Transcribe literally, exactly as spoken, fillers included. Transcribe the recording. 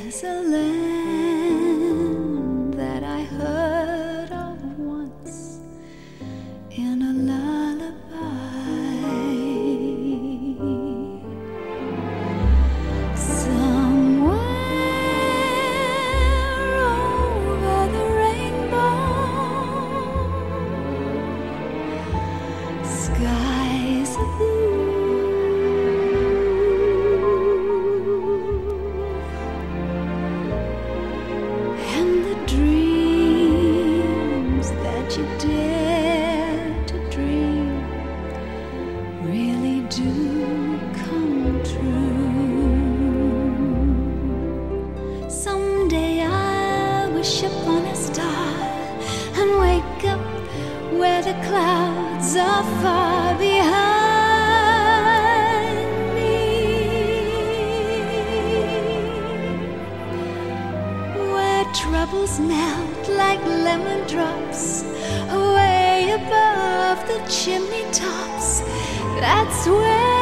There's a land that I heard of once in a lullaby. Somewhere over the rainbow, skies are blue. You dare to dream really do come true. Someday I'll wish upon a star and wake up where the clouds are far behind me, where troubles melt like lemon drops away above the chimney tops. That's where